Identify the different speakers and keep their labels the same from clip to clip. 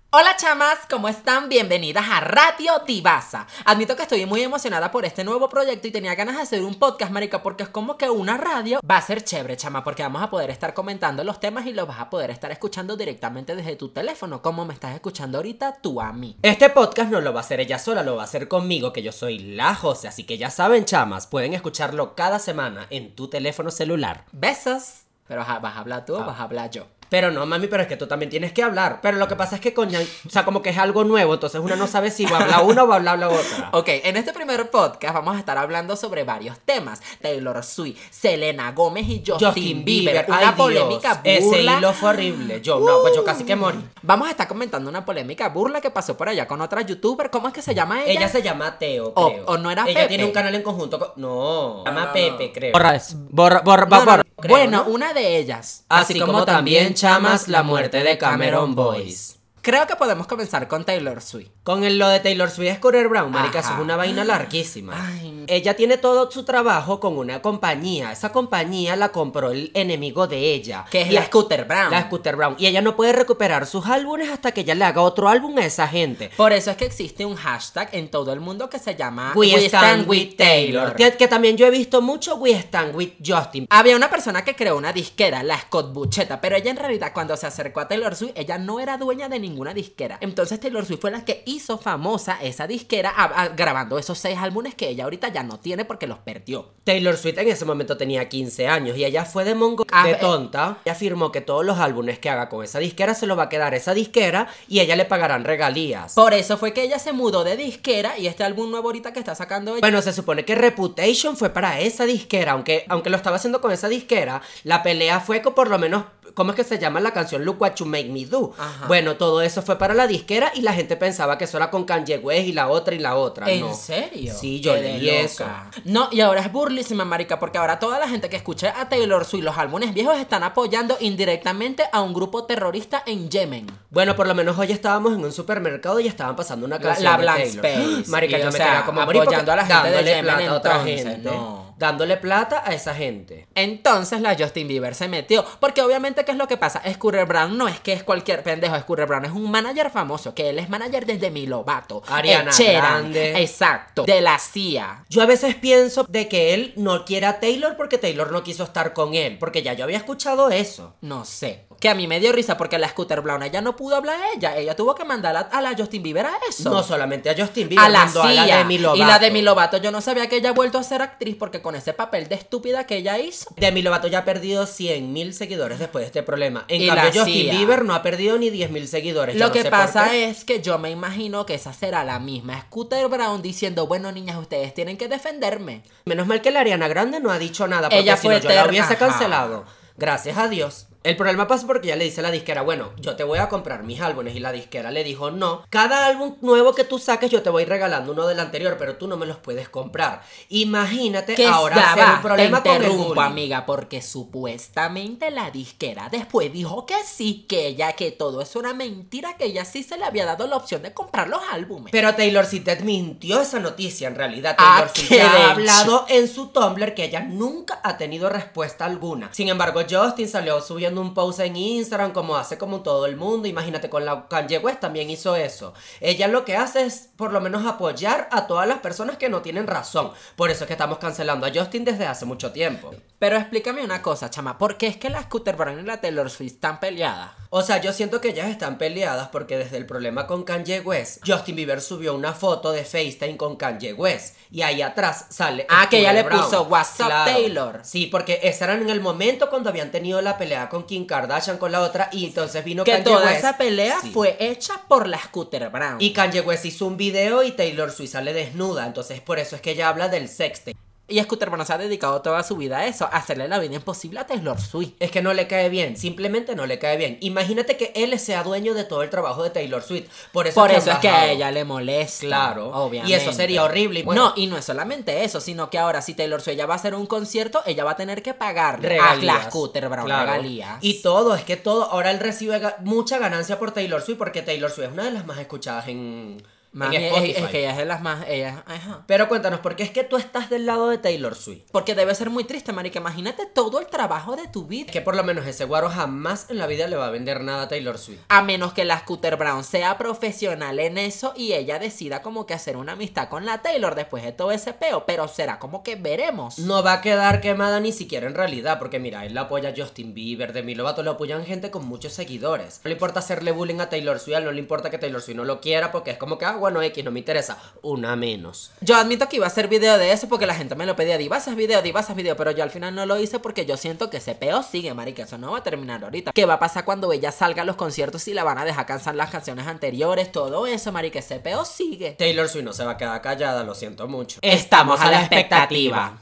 Speaker 1: Hola chamas, ¿cómo están? Bienvenidas a Radio Divasa. Admito que estoy muy emocionada por este nuevo proyecto y tenía ganas de hacer un podcast, marica, porque es como que una radio va a ser chévere, chama, porque vamos a poder estar comentando los temas y los vas a poder estar escuchando directamente desde tu teléfono, como me estás escuchando ahorita tú a mí.
Speaker 2: Este podcast no lo va a hacer ella sola, lo va a hacer conmigo, que yo soy la Jose, así que ya saben, chamas, pueden escucharlo cada semana en tu teléfono celular.
Speaker 1: Besos. Pero ¿vas a hablar tú o vas a hablar yo?
Speaker 2: Pero no, mami, pero es que tú también tienes que hablar. Pero lo que pasa es que o sea, como que es algo nuevo, entonces una no sabe si va a hablar uno o va a hablar la otra.
Speaker 1: Ok, en este primer podcast vamos a estar hablando sobre varios temas. Taylor Swift, Selena Gómez y Justin Bieber. Una
Speaker 2: Ay,
Speaker 1: polémica
Speaker 2: Dios,
Speaker 1: burla.
Speaker 2: ese hilo fue horrible. Yo casi que morí.
Speaker 1: Vamos a estar comentando una polémica burla que pasó por allá con otra youtuber. ¿Cómo es que se llama ella?
Speaker 2: Ella se llama Teo, creo.
Speaker 1: O no era
Speaker 2: Ella
Speaker 1: Pepe.
Speaker 2: tiene un canal en conjunto con... No, se llama
Speaker 1: no.
Speaker 2: Pepe, creo.
Speaker 1: Borra eso.
Speaker 2: Borra.
Speaker 1: No,
Speaker 2: Creo,
Speaker 1: bueno,
Speaker 2: ¿no?
Speaker 1: una de ellas.
Speaker 2: Así como también, chamas, la muerte de Cameron Boyce.
Speaker 1: Creo que podemos comenzar con Taylor Swift.
Speaker 2: Con lo de Taylor Swift Scooter Brown, marica,
Speaker 1: Ajá.
Speaker 2: eso es una vaina larguísima.
Speaker 1: Ay.
Speaker 2: Ella tiene todo su trabajo con una compañía. Esa compañía la compró el enemigo de ella.
Speaker 1: Que es
Speaker 2: Y
Speaker 1: la Scooter Brown.
Speaker 2: La Scooter Brown. Y ella no puede recuperar sus álbumes hasta que ella le haga otro álbum a esa gente.
Speaker 1: Por eso es que existe un hashtag en todo el mundo que se llama
Speaker 2: We Stand With Taylor. Que también yo he visto mucho We Stand With Justin.
Speaker 1: Había una persona que creó una disquera, la Scott Bucheta, pero ella en realidad cuando se acercó a Taylor Swift, ella no era dueña de ninguna disquera. Entonces Taylor Swift fue la que hizo famosa esa disquera grabando esos 6 álbumes que ella ahorita ya no tiene porque los perdió.
Speaker 2: Taylor Swift en ese momento tenía 15 años y ella fue de tonta. Ella afirmó que todos los álbumes que haga con esa disquera se los va a quedar esa disquera y ella le pagarán regalías.
Speaker 1: Por eso fue que ella se mudó de disquera y este álbum nuevo ahorita que está sacando ella.
Speaker 2: Bueno, se supone que Reputation fue para esa disquera, aunque lo estaba haciendo con esa disquera, la pelea fue con por lo menos... ¿Cómo es que se llama la canción Look What You Make Me Do?
Speaker 1: Ajá.
Speaker 2: Bueno, todo eso fue para la disquera y la gente pensaba que eso era con Kanye West y la otra.
Speaker 1: ¿En
Speaker 2: no.
Speaker 1: serio?
Speaker 2: Sí, yo
Speaker 1: Qué
Speaker 2: leí
Speaker 1: de
Speaker 2: eso.
Speaker 1: loca. No, y ahora es burlísima, marica, porque ahora toda la gente que escucha a Taylor Swift los álbumes viejos están apoyando indirectamente a un grupo terrorista en Yemen.
Speaker 2: Bueno, por lo menos hoy estábamos en un supermercado y estaban pasando una canción
Speaker 1: La
Speaker 2: de
Speaker 1: Blank
Speaker 2: Taylor.
Speaker 1: Space.
Speaker 2: Marica,
Speaker 1: Y,
Speaker 2: yo
Speaker 1: o
Speaker 2: me
Speaker 1: sea,
Speaker 2: quería como morir
Speaker 1: apoyando a la gente de
Speaker 2: dándole
Speaker 1: Yemen,
Speaker 2: plata a otra
Speaker 1: entonces,
Speaker 2: gente.
Speaker 1: no.
Speaker 2: Dándole plata a esa gente.
Speaker 1: Entonces la Justin Bieber se metió. Porque obviamente, ¿qué es lo que pasa? Scooter Brown no es que es cualquier pendejo. Scooter Brown es un manager famoso. Que él es manager de Demi Lovato,
Speaker 2: Ariana
Speaker 1: Sheeran,
Speaker 2: Grande.
Speaker 1: exacto, de la CIA.
Speaker 2: Yo a veces pienso de que él no quiere a Taylor porque Taylor no quiso estar con él. Porque ya yo había escuchado eso.
Speaker 1: No sé. Que a mí me dio risa porque la Scooter Brown ella no pudo hablar a ella. Ella tuvo que mandar a la Justin Bieber a eso.
Speaker 2: No solamente a Justin Bieber,
Speaker 1: A la
Speaker 2: mandó
Speaker 1: CIA.
Speaker 2: a la Demi Lovato.
Speaker 1: Y la Demi Lovato, yo no sabía que ella ha vuelto a ser actriz porque con ese papel de estúpida que ella hizo.
Speaker 2: Demi Lovato ya ha perdido 100,000 seguidores después de este problema. En
Speaker 1: Y
Speaker 2: cambio,
Speaker 1: la
Speaker 2: Justin
Speaker 1: CIA.
Speaker 2: Bieber no ha perdido ni 10,000 seguidores. Yo
Speaker 1: Lo
Speaker 2: no
Speaker 1: que
Speaker 2: sé por
Speaker 1: pasa
Speaker 2: qué.
Speaker 1: es que yo me imagino que esa será la misma Scooter Brown diciendo, bueno, niñas, ustedes tienen que defenderme.
Speaker 2: Menos mal que la Ariana Grande no ha dicho nada, porque
Speaker 1: Ella
Speaker 2: si
Speaker 1: fue
Speaker 2: no, yo la hubiese
Speaker 1: ajá.
Speaker 2: cancelado. Gracias a Dios. El problema pasó porque ella le dice a la disquera, bueno, yo te voy a comprar mis álbumes. Y la disquera le dijo, no, cada álbum nuevo que tú saques yo te voy regalando uno del anterior, pero tú no me los puedes comprar. Imagínate
Speaker 1: Que
Speaker 2: ahora
Speaker 1: ya
Speaker 2: hacer
Speaker 1: va,
Speaker 2: un problema
Speaker 1: te
Speaker 2: con el
Speaker 1: interrumpo,
Speaker 2: bullying.
Speaker 1: amiga, porque supuestamente la disquera después dijo que sí, que todo eso era mentira, que ella sí se le había dado la opción de comprar los álbumes.
Speaker 2: Pero Taylor Swift mintió esa noticia en realidad.
Speaker 1: Ah,
Speaker 2: Taylor Swift
Speaker 1: qué
Speaker 2: ya
Speaker 1: de
Speaker 2: ha
Speaker 1: hecho.
Speaker 2: hablado en su Tumblr que ella nunca ha tenido respuesta alguna. Sin embargo, Justin salió subiendo un post en Instagram como hace como todo el mundo. Imagínate, con la Kanye West también hizo eso. Ella lo que hace es por lo menos apoyar a todas las personas que no tienen razón. Por eso es que estamos cancelando a Justin desde hace mucho tiempo.
Speaker 1: Pero explícame una cosa, chama, ¿por qué es que la Scooter Brown y la Taylor Swift están peleadas?
Speaker 2: O sea, yo siento que ellas están peleadas porque desde el problema con Kanye West, Justin Bieber subió una foto de FaceTime con Kanye West y ahí atrás sale
Speaker 1: Que ella le
Speaker 2: Scooter Brown.
Speaker 1: puso WhatsApp
Speaker 2: Claro.
Speaker 1: Taylor.
Speaker 2: Sí, porque ese era en el momento cuando habían tenido la pelea con Kim Kardashian con la otra y entonces vino
Speaker 1: Que
Speaker 2: Kanye
Speaker 1: toda
Speaker 2: West.
Speaker 1: esa pelea
Speaker 2: Sí.
Speaker 1: fue hecha por la Scooter Brown.
Speaker 2: Y Kanye West hizo un video y Taylor Swift sale desnuda, entonces por eso es que ella habla del sexting.
Speaker 1: Y Scooter Brown se ha dedicado toda su vida a eso, a hacerle la vida imposible a Taylor Swift.
Speaker 2: Es que no le cae bien, simplemente no le cae bien. Imagínate que él sea dueño de todo el trabajo de Taylor Swift. Por eso
Speaker 1: Por
Speaker 2: han
Speaker 1: eso es que a
Speaker 2: bajado.
Speaker 1: ella le molesta.
Speaker 2: Claro,
Speaker 1: Obviamente.
Speaker 2: y eso sería horrible. Y bueno,
Speaker 1: No, y no es solamente eso, sino que ahora si Taylor Swift ella va a hacer un concierto, ella va a tener que pagarle
Speaker 2: regalías.
Speaker 1: a la Scooter Brown
Speaker 2: Claro.
Speaker 1: regalías.
Speaker 2: Y todo, es que todo, ahora él recibe mucha ganancia por Taylor Swift porque Taylor Swift es una de las más escuchadas en
Speaker 1: Mami,
Speaker 2: en Spotify.
Speaker 1: es que ella es de las más... Ella, ajá.
Speaker 2: Pero cuéntanos, ¿por qué es que tú estás del lado de Taylor Swift?
Speaker 1: Porque debe ser muy triste, marica. Imagínate todo el trabajo de tu vida.
Speaker 2: Es que por lo menos ese guaro jamás en la vida le va a vender nada a Taylor Swift.
Speaker 1: A menos que la Scooter Brown sea profesional en eso y ella decida como que hacer una amistad con la Taylor después de todo ese peo. Pero será como que veremos.
Speaker 2: No va a quedar quemada ni siquiera en realidad, porque mira, él la apoya a Justin Bieber, Demi Lovato lo apoyan gente con muchos seguidores. No le importa hacerle bullying a Taylor Swift, no le importa que Taylor Swift no lo quiera, porque es como que, bueno, X, no me interesa. Una menos.
Speaker 1: Yo admito que iba a hacer video de eso porque la gente me lo pedía. Divas, haz video. Pero yo al final no lo hice porque yo siento que ese peo sigue, marica. Eso no va a terminar ahorita. ¿Qué va a pasar cuando ella salga a los conciertos y la van a dejar cansar las canciones anteriores? Todo eso, marica. Ese peo sigue.
Speaker 2: Taylor Swift no se va a quedar callada, lo siento mucho.
Speaker 1: Estamos a la expectativa.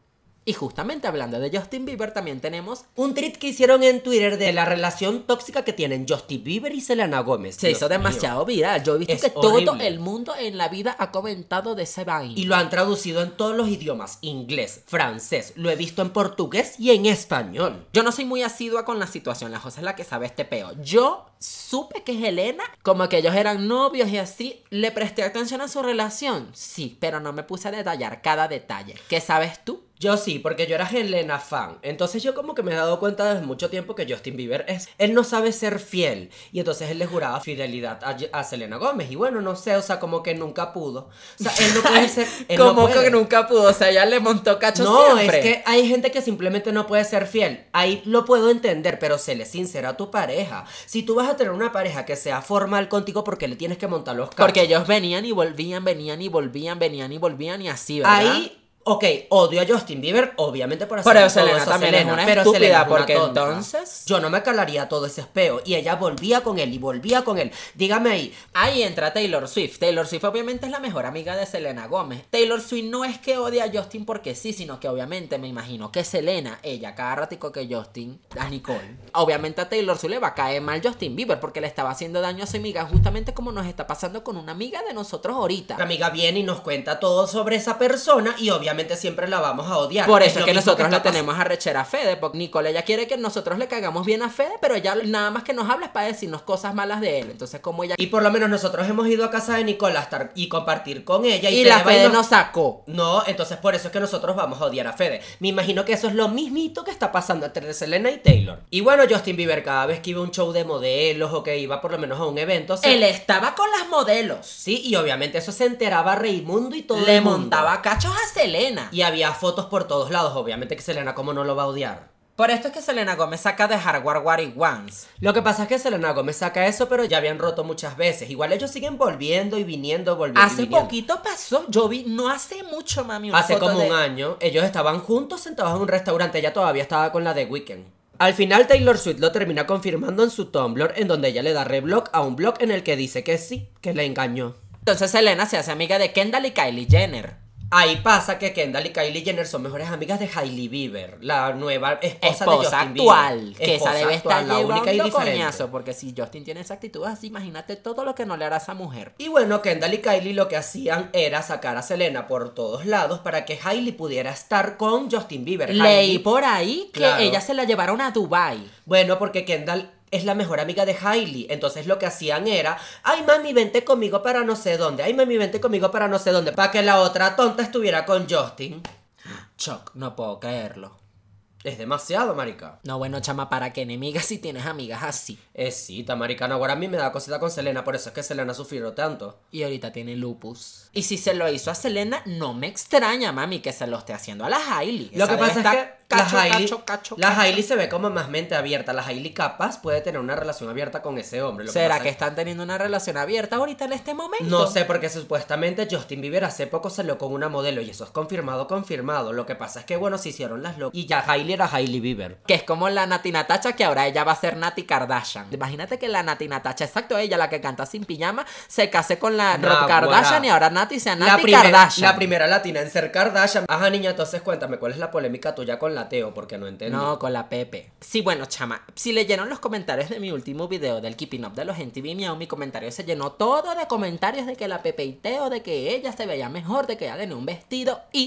Speaker 1: Y justamente hablando de Justin Bieber, también tenemos...
Speaker 2: Un tweet que hicieron en Twitter de la relación tóxica que tienen Justin Bieber y Selena Gomez.
Speaker 1: Se
Speaker 2: Dios
Speaker 1: hizo demasiado viral. Yo he visto
Speaker 2: Es
Speaker 1: que todo
Speaker 2: horrible.
Speaker 1: el mundo en la vida ha comentado de ese vaina.
Speaker 2: Y lo han traducido en todos los idiomas, inglés, francés, lo he visto en portugués y en español.
Speaker 1: Yo no soy muy asidua con la situación, la José es la que sabe este peo. Yo supe que Helena, como que ellos eran novios y así, ¿le presté atención a su relación? Sí, pero no me puse a detallar cada detalle. ¿Qué sabes tú?
Speaker 2: Yo sí, porque yo era Helena fan. Entonces yo como que me he dado cuenta desde mucho tiempo que Justin Bieber él no sabe ser fiel. Y entonces él le juraba fidelidad a Selena Gómez. Y bueno, no sé, o sea, como que nunca pudo. O sea, él no puede ser... él no
Speaker 1: Como
Speaker 2: puede.
Speaker 1: que nunca pudo, o sea, ella le montó cacho
Speaker 2: No,
Speaker 1: siempre.
Speaker 2: es que hay gente que simplemente no puede ser fiel. Ahí lo puedo entender, pero séle sincera a tu pareja. Si tú vas a tener una pareja que sea formal contigo, ¿por qué le tienes que montar los cachos?
Speaker 1: Porque ellos venían y volvían, venían y volvían, venían y volvían y así, ¿verdad?
Speaker 2: Ahí... Ok, odio a Justin Bieber, obviamente por hacer
Speaker 1: Pero
Speaker 2: todo
Speaker 1: Selena
Speaker 2: eso a
Speaker 1: también es una
Speaker 2: pero
Speaker 1: estúpida,
Speaker 2: Selena es una
Speaker 1: porque
Speaker 2: tonta.
Speaker 1: entonces...
Speaker 2: Yo no me calaría todo ese espeo. Y ella volvía con él y volvía con él. Dígame ahí.
Speaker 1: Ahí entra Taylor Swift. Taylor Swift obviamente es la mejor amiga de Selena Gómez. Taylor Swift no es que odie a Justin porque sí, sino que obviamente me imagino que Selena, ella cada ratico que Justin, a Nicole, obviamente a Taylor Swift le va a caer mal Justin Bieber porque le estaba haciendo daño a su amiga, justamente como nos está pasando con una amiga de nosotros ahorita.
Speaker 2: La amiga viene y nos cuenta todo sobre esa persona y obviamente siempre la vamos a odiar.
Speaker 1: Por eso es
Speaker 2: lo
Speaker 1: que
Speaker 2: mismo
Speaker 1: nosotros le
Speaker 2: está
Speaker 1: tenemos a rechera a Fede, porque Nicole ella quiere que nosotros le cagamos bien a Fede, pero ella nada más que nos habla es para decirnos cosas malas de él. Entonces como ella...
Speaker 2: Y por lo menos nosotros hemos ido a casa de Nicole a estar y compartir con ella.
Speaker 1: Y la
Speaker 2: va
Speaker 1: Fede nos sacó.
Speaker 2: No, entonces por eso es que nosotros vamos a odiar a Fede. Me imagino que eso es lo mismito que está pasando entre Selena y Taylor. Y bueno, Justin Bieber cada vez que iba a un show de modelos o que iba por lo menos a un evento...
Speaker 1: Él estaba con las modelos.
Speaker 2: Sí, y obviamente eso se enteraba Raimundo y todo
Speaker 1: Le
Speaker 2: el mundo.
Speaker 1: montaba cachos a Selena.
Speaker 2: Y había fotos por todos lados. Obviamente que Selena, ¿cómo no lo va a odiar?
Speaker 1: Por esto es que Selena Gómez saca de Hardware What It Wants.
Speaker 2: Lo que pasa es que Selena Gómez saca eso, pero ya habían roto muchas veces. Igual ellos siguen volviendo y viniendo, volviendo y
Speaker 1: Hace
Speaker 2: viniendo.
Speaker 1: poquito pasó, yo vi, no hace mucho, mami, una
Speaker 2: Hace
Speaker 1: foto
Speaker 2: como
Speaker 1: de...
Speaker 2: un año, ellos estaban juntos sentados en un restaurante. Ella todavía estaba con la de Weeknd. Al final Taylor Swift lo termina confirmando en su Tumblr, en donde ella le da reblog a un blog en el que dice que sí, que la engañó.
Speaker 1: Entonces Selena se hace amiga de Kendall y Kylie Jenner.
Speaker 2: Ahí pasa que Kendall y Kylie Jenner son mejores amigas de Hailey Bieber, la nueva esposa de Justin
Speaker 1: actual,
Speaker 2: Bieber.
Speaker 1: que esa debe estar
Speaker 2: la única y
Speaker 1: llevando
Speaker 2: diferente.
Speaker 1: coñazo, porque si Justin tiene esa actitud así, imagínate todo lo que no le hará a esa mujer.
Speaker 2: Y bueno, Kendall y Kylie lo que hacían era sacar a Selena por todos lados para que Hailey pudiera estar con Justin Bieber.
Speaker 1: Leí por ahí que
Speaker 2: Claro.
Speaker 1: ella se la llevaron a Dubai.
Speaker 2: Bueno, porque Kendall es la mejor amiga de Hailey. Entonces lo que hacían era, ay mami, vente conmigo para no sé dónde. Ay mami, vente conmigo para no sé dónde. Para que la otra tonta estuviera con Justin.
Speaker 1: Choc, no puedo creerlo.
Speaker 2: Es demasiado, marica.
Speaker 1: No, bueno, chama, ¿para qué enemigas si tienes amigas así?
Speaker 2: Sí, está maricana. Ahora a mí me da cosita con Selena, por eso es que Selena sufrió tanto.
Speaker 1: Y ahorita tiene lupus. Y si se lo hizo a Selena, no me extraña, mami, que se lo esté haciendo a la Hailey.
Speaker 2: Lo
Speaker 1: Esa
Speaker 2: que
Speaker 1: debe
Speaker 2: pasa es
Speaker 1: estar
Speaker 2: que
Speaker 1: cacho,
Speaker 2: la Hailey,
Speaker 1: cacho.
Speaker 2: Hailey se ve como más mente abierta. La Hailey capaz puede tener una relación abierta con ese hombre. Lo
Speaker 1: ¿Será
Speaker 2: pasa
Speaker 1: que
Speaker 2: es-
Speaker 1: están teniendo una relación abierta ahorita en este momento?
Speaker 2: No sé, porque supuestamente Justin Bieber hace poco salió con una modelo y eso es confirmado. Lo que pasa es que, bueno, se hicieron las locas. Y ya Hailey era Hailey Bieber.
Speaker 1: Que es como la Nati Natacha, que ahora ella va a ser Nati Kardashian. Imagínate que la Nati Natacha, exacto, ella la que canta sin pijama, se case con la
Speaker 2: Nah,
Speaker 1: Rob Kardashian
Speaker 2: guara.
Speaker 1: y ahora Nati sea Nati Kardashian.
Speaker 2: La primera latina en ser Kardashian. Ajá, niña, entonces cuéntame, ¿cuál es la polémica tuya con la Teo? Porque no entendí.
Speaker 1: No, con la Pepe. Sí, bueno, chama, si leyeron los comentarios de mi último video del Keeping Up de los MTV Miau, mi comentario se llenó todo de comentarios de que la Pepe y Teo, de que ella se veía mejor, de que ella tenía un vestido y...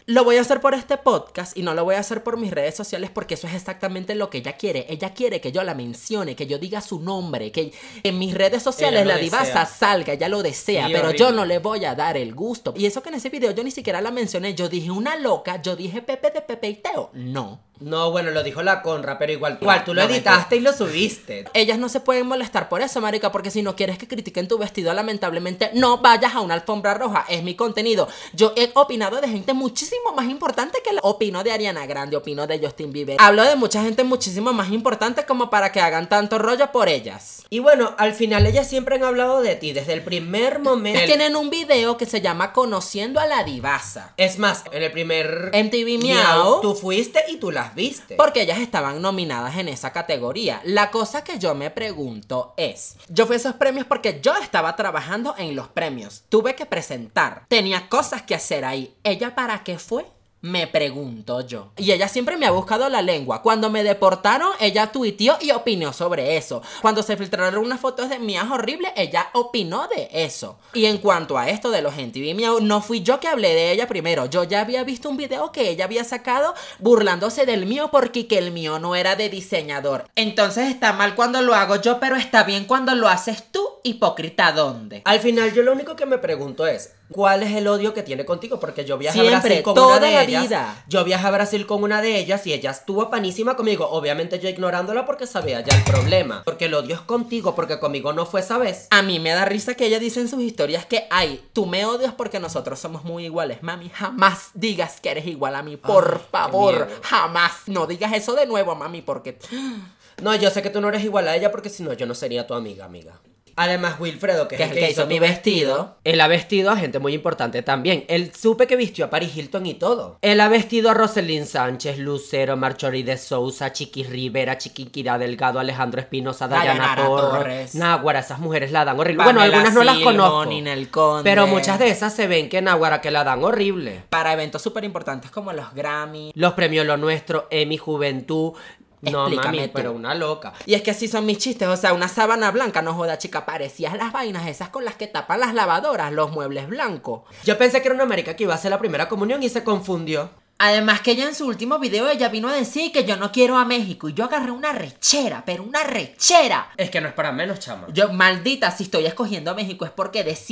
Speaker 1: Lo voy a hacer por este podcast y no lo voy a hacer por mis redes sociales porque eso es exactamente lo que ella quiere. Ella quiere que yo la mencione, que yo diga su nombre, que en mis redes sociales la divasa salga, ella lo desea,
Speaker 2: Sí,
Speaker 1: pero
Speaker 2: horrible.
Speaker 1: yo no le voy a dar el gusto. Y eso que en ese video yo ni siquiera la mencioné, yo dije una loca, yo dije Pepe de Pepe y Teo. No.
Speaker 2: No, bueno, lo dijo la Conra, pero igual tú lo
Speaker 1: No me
Speaker 2: editaste y lo subiste.
Speaker 1: Ellas no se pueden molestar por eso, marica, porque si no quieres que critiquen tu vestido, lamentablemente no vayas a una alfombra roja, es mi contenido. Yo he opinado de gente muchísimo más importante que opino de Ariana Grande, opino de Justin Bieber. Hablo de mucha gente muchísimo más importante como para que hagan tanto rollo por ellas.
Speaker 2: Y bueno, al final ellas siempre han hablado de ti desde el primer momento.
Speaker 1: Tienen un video que se llama Conociendo a la Divasa.
Speaker 2: Es más, en el primer
Speaker 1: MTV Miau,
Speaker 2: tú fuiste y tú las viste.
Speaker 1: porque ellas estaban nominadas en esa categoría. La cosa que yo me pregunto es, yo fui a esos premios porque yo estaba trabajando en los premios. Tuve que presentar. Tenía cosas que hacer ahí. ¿Ella para qué fue? Me pregunto yo. Y ella siempre me ha buscado la lengua. Cuando me deportaron, ella tuiteó y opinó sobre eso. Cuando se filtraron unas fotos de mías horribles, ella opinó de eso. Y en cuanto a esto de los MTV Miau, no fui yo que hablé de ella primero. Yo ya había visto un video que ella había sacado burlándose del mío porque que el mío no era de diseñador. Entonces está mal cuando lo hago yo, pero está bien cuando lo haces tú. Hipócrita, ¿dónde?
Speaker 2: Al final yo lo único que me pregunto es, ¿cuál es el odio que tiene contigo? Porque yo viajé a
Speaker 1: Siempre,
Speaker 2: Brasil con
Speaker 1: toda
Speaker 2: una de
Speaker 1: la
Speaker 2: ellas.
Speaker 1: vida.
Speaker 2: Yo viajé a Brasil con una de ellas y ella estuvo panísima conmigo. Obviamente yo ignorándola porque sabía ya el problema. Porque el odio es contigo, porque conmigo no fue esa vez.
Speaker 1: A mí me da risa que ella dice en sus historias que, ay, tú me odias porque nosotros somos muy iguales. Mami, jamás digas que eres igual a mí, por
Speaker 2: Ay,
Speaker 1: favor.
Speaker 2: qué miedo.
Speaker 1: Jamás. No digas eso de nuevo, mami, porque...
Speaker 2: No, yo sé que tú no eres igual a ella porque si no yo no sería tu amiga. Además, Wilfredo, que es el que hizo
Speaker 1: mi
Speaker 2: tu
Speaker 1: vestido.
Speaker 2: Él ha vestido a gente muy importante también. Él supe que vistió a Paris Hilton y todo. Él ha vestido a Rosalind Sánchez, Lucero, Marjorie de Sousa, Chiqui Rivera, Chiquinquirá Delgado, Alejandro Espinosa, Dayana Torres. Náguara, esas mujeres la dan horrible.
Speaker 1: Pamela
Speaker 2: Bueno, algunas no las
Speaker 1: Silva,
Speaker 2: conozco.
Speaker 1: Ninel Conde.
Speaker 2: Pero muchas de esas se ven que Náguara que la dan horrible.
Speaker 1: Para eventos súper importantes como los Grammy.
Speaker 2: Los premios Lo Nuestro, Emmy Juventud. No,
Speaker 1: Explícame
Speaker 2: mami,
Speaker 1: tú.
Speaker 2: pero una loca.
Speaker 1: Y es que así son mis chistes, o sea, una sábana blanca, no joda, chica, parecías las vainas esas con las que tapan las lavadoras, los muebles blancos.
Speaker 2: Yo pensé que era una marica que iba a hacer la primera comunión y se confundió.
Speaker 1: Además que ella en su último video ella vino a decir que yo no quiero a México y yo agarré una rechera, pero una rechera.
Speaker 2: Es que no es para menos, chama.
Speaker 1: Yo, maldita, si estoy escogiendo a México es porque de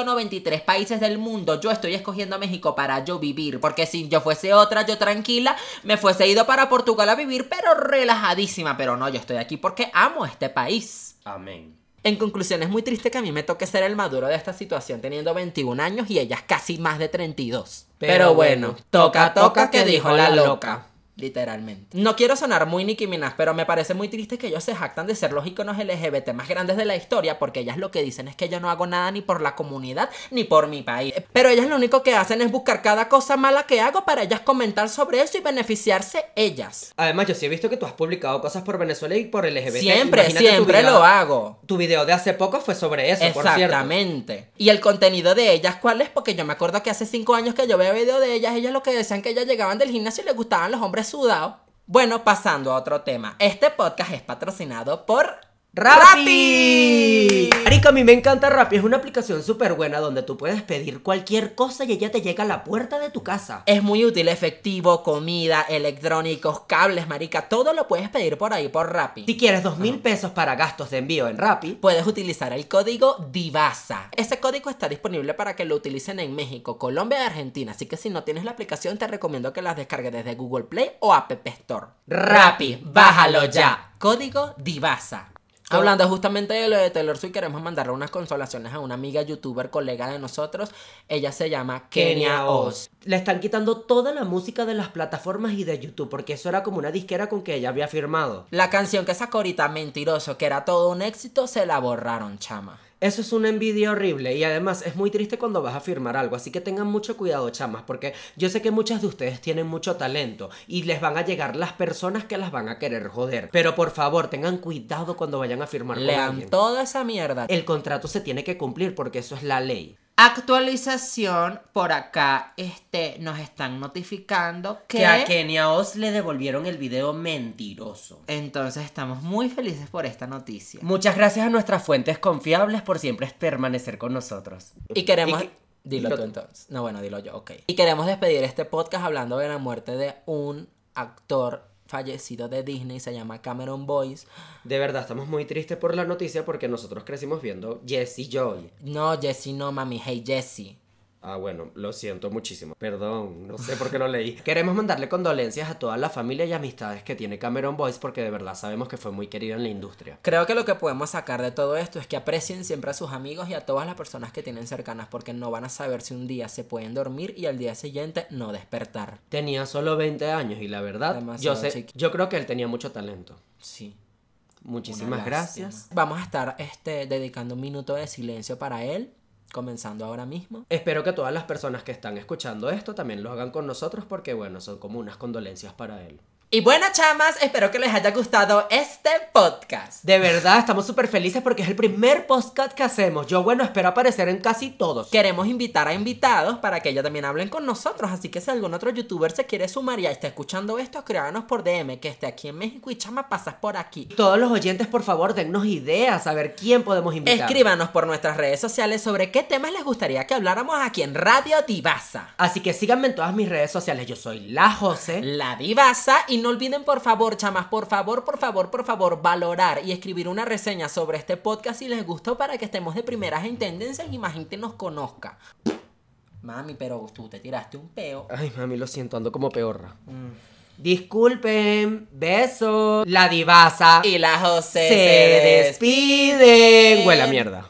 Speaker 1: 193 países del mundo yo estoy escogiendo a México para yo vivir. Porque si yo fuese otra, yo tranquila, me fuese ido para Portugal a vivir, pero relajadísima. Pero no, yo estoy aquí porque amo este país.
Speaker 2: Amén.
Speaker 1: En conclusión, es muy triste que a mí me toque ser el maduro de esta situación teniendo 21 años y ellas casi más de 32. Pero bueno, toca que dijo la loca. Literalmente. No quiero sonar muy Nicki Minaj, pero me parece muy triste que ellos se jactan de ser los iconos LGBT más grandes de la historia, porque ellas lo que dicen es que yo no hago nada ni por la comunidad ni por mi país. Pero ellas lo único que hacen es buscar cada cosa mala que hago para ellas comentar sobre eso y beneficiarse ellas.
Speaker 2: Además, yo sí he visto que tú has publicado cosas por Venezuela y por LGBT.
Speaker 1: Siempre,
Speaker 2: Imagínate tu
Speaker 1: siempre
Speaker 2: video.
Speaker 1: lo hago.
Speaker 2: Tu video de hace poco fue sobre eso, por cierto.
Speaker 1: Exactamente. Y el contenido de ellas, ¿cuál es? Porque yo me acuerdo que hace 5 años que yo veía video de ellas lo que decían que ellas llegaban del gimnasio y les gustaban los hombres sudados. Bueno, pasando a otro tema. Este podcast es patrocinado por
Speaker 2: ¡Rappi! Marica, a mí me encanta Rappi. Es una aplicación súper buena donde tú puedes pedir cualquier cosa y ella te llega a la puerta de tu casa.
Speaker 1: Es muy útil, efectivo, comida, electrónicos, cables, marica. Todo lo puedes pedir por ahí, por Rappi.
Speaker 2: Si quieres 2.000 pesos para gastos de envío en Rappi,
Speaker 1: Puedes utilizar el código DIVASA. Ese código está disponible para que lo utilicen en México, Colombia y Argentina. Así que si no tienes la aplicación, te recomiendo que las descargues desde Google Play o App Store.
Speaker 2: Rappi, bájalo ya.
Speaker 1: Código DIVASA. Hablando justamente de lo de Taylor Swift, queremos mandarle unas consolaciones a una amiga youtuber, colega de nosotros. Ella se llama Kenia Oz.
Speaker 2: Le están quitando toda la música de las plataformas y de YouTube, porque eso era como una disquera con que ella había firmado.
Speaker 1: La canción que sacó ahorita, Mentiroso, que era todo un éxito, se la borraron, chama.
Speaker 2: Eso es una envidia horrible y además es muy triste cuando vas a firmar algo, así que tengan mucho cuidado, chamas, porque yo sé que muchas de ustedes tienen mucho talento y les van a llegar las personas que las van a querer joder, pero por favor tengan cuidado cuando vayan a firmar con
Speaker 1: Lean
Speaker 2: alguien.
Speaker 1: toda esa mierda.
Speaker 2: El contrato se tiene que cumplir porque eso es la ley.
Speaker 1: Actualización, por acá nos están notificando
Speaker 2: Que a Kenia Oz le devolvieron el video Mentiroso.
Speaker 1: Entonces estamos muy felices por esta noticia.
Speaker 2: Muchas gracias a nuestras fuentes confiables por siempre permanecer con nosotros.
Speaker 1: Y queremos... Dilo tú entonces. No, bueno, dilo yo, ok. Y queremos despedir este podcast hablando de la muerte de un actor fallecido de Disney, se llama Cameron Boyce.
Speaker 2: De verdad, estamos muy tristes por la noticia porque nosotros crecimos viendo Jessie Joy.
Speaker 1: No, Jessie no, mami, hey Jessie.
Speaker 2: Ah, bueno, lo siento muchísimo. Perdón, no sé por qué lo leí. Queremos mandarle condolencias a toda la familia y amistades que tiene Cameron Boyce porque de verdad sabemos que fue muy querido en la industria.
Speaker 1: Creo que lo que podemos sacar de todo esto es que aprecien siempre a sus amigos y a todas las personas que tienen cercanas porque no van a saber si un día se pueden dormir y al día siguiente no despertar.
Speaker 2: Tenía solo 20 años y la verdad,
Speaker 1: Demasiado
Speaker 2: yo creo que él tenía mucho talento.
Speaker 1: Sí.
Speaker 2: Muchísimas gracias.
Speaker 1: Vamos a estar dedicando un minuto de silencio para él, comenzando ahora mismo.
Speaker 2: Espero que todas las personas que están escuchando esto también lo hagan con nosotros porque bueno, son como unas condolencias para él.
Speaker 1: Y bueno, chamas, espero que les haya gustado este podcast.
Speaker 2: De verdad, estamos súper felices porque es el primer podcast que hacemos. Yo, bueno, espero aparecer en casi todos.
Speaker 1: Queremos invitar a invitados para que ellos también hablen con nosotros. Así que si algún otro youtuber se quiere sumar y está escuchando esto, escríbanos por DM que esté aquí en México y chama, pasas por aquí.
Speaker 2: Todos los oyentes, por favor, dennos ideas, a ver quién podemos invitar.
Speaker 1: Escríbanos por nuestras redes sociales sobre qué temas les gustaría que habláramos aquí en Radio Divasa.
Speaker 2: Así que síganme en todas mis redes sociales. Yo soy La Jose,
Speaker 1: La Divasa. Y no olviden, por favor, chamas, por favor, valorar y escribir una reseña sobre este podcast si les gustó para que estemos de primeras en tendencias y más gente nos conozca. Mami, pero tú te tiraste un peo.
Speaker 2: Ay, mami, lo siento, ando como peorra. Disculpen, besos. La Divasa
Speaker 1: y la Jose
Speaker 2: se despiden. Huele a mierda.